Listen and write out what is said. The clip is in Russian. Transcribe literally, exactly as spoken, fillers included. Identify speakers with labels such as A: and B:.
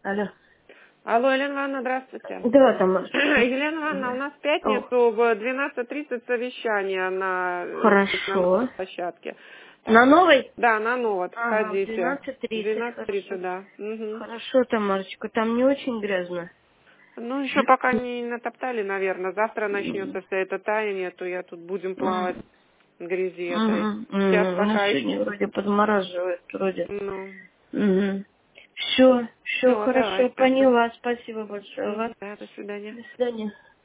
A: Алло.
B: Алло, Елена Ивановна, здравствуйте.
A: Да, Тамара.
B: Елена Ивановна, у нас в пятницу в двенадцать тридцать совещание на, э, на
A: Хорошо.
B: новой площадке.
A: На новой?
B: Да, на новой,
A: Ага, в
B: подходите.
A: двенадцать тридцать,
B: двенадцать
A: хорошо.
B: тридцать, да. Мгм.
A: Хорошо, Тамарочка, там не очень грязно.
B: Ну, еще пока не натоптали, наверное. Завтра начнется вся это таяние, то я тут будем плавать в грязи этой.
A: Угу,
B: Сейчас
A: угу. У нас
B: пока еще...
A: сегодня вроде подмораживает, вроде.
B: Ну,
A: Угу. Все, все
B: все,
A: хорошо,
B: давайте.
A: поняла. Спасибо большое.
B: Мгм.
A: Вас.
B: Да, до свидания.
A: До свидания.